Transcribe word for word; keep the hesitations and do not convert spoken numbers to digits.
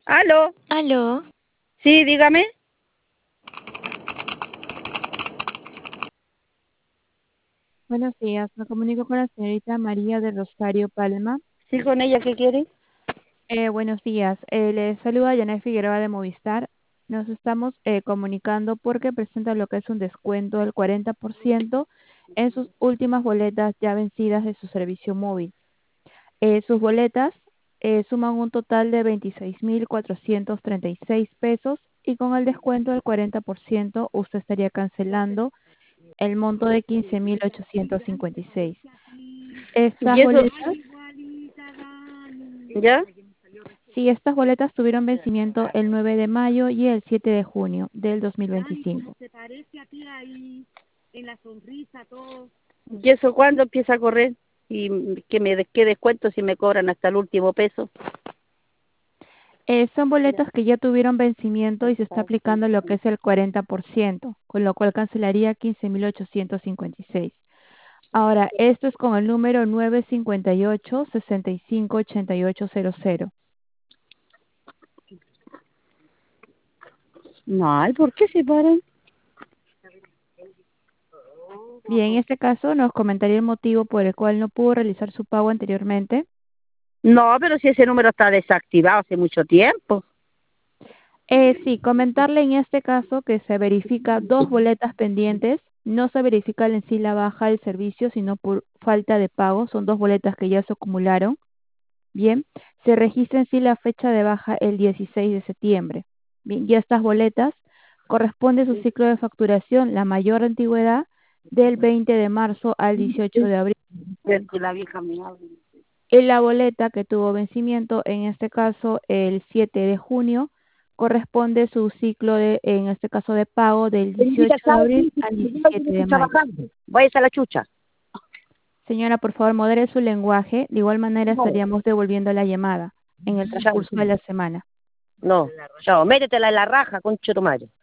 ¿Aló? Aló. Sí, dígame. Buenos días, me comunico con la señorita María del Rosario Palma. Sí, con ella, ¿qué quiere? Eh, buenos días, eh, le saluda Janet Figueroa de Movistar. Nos estamos eh, comunicando porque presenta lo que es un descuento del cuarenta por ciento en sus últimas boletas ya vencidas de su servicio móvil. Eh, sus boletas eh, suman un total de veintiséis mil cuatrocientos treinta y seis pesos y con el descuento del cuarenta por ciento usted estaría cancelando el monto de quince mil ochocientos cincuenta y seis. Estas ¿Y eso? boletas, ¿Ya? sí, estas boletas tuvieron vencimiento el nueve de mayo y el siete de junio del dos mil veinticinco. ¿Y eso cuándo empieza a correr? ¿Y que me qué descuento si me cobran hasta el último peso? Eh, son boletos que ya tuvieron vencimiento y se está aplicando lo que es el cuarenta por ciento, con lo cual cancelaría quince mil ochocientos cincuenta y seis. Ahora, esto es con el número nueve cinco ocho, seis cinco, ocho ocho cero cero. No, ay, ¿por qué se paran? Bien, en este caso nos comentaría el motivo por el cual no pudo realizar su pago anteriormente. No, pero si ese número está desactivado hace mucho tiempo. Eh, sí, comentarle en este caso que se verifica dos boletas pendientes, no se verifica en sí la baja del servicio, sino por falta de pago, son dos boletas que ya se acumularon. Bien, se registra en sí la fecha de baja el dieciséis de septiembre. Bien, y estas boletas corresponde a su ciclo de facturación, la mayor antigüedad, del veinte de marzo al dieciocho de abril. Que la vieja me habla. Y la boleta que tuvo vencimiento, en este caso el siete de junio, corresponde su ciclo de, en este caso de pago, del dieciocho de abril al diecisiete de mayo. Vaya a la chucha. Señora, por favor, modere su lenguaje. De igual manera estaríamos devolviendo la llamada en el transcurso de la semana. No, chao, métetela en la raja, concha de tu madre.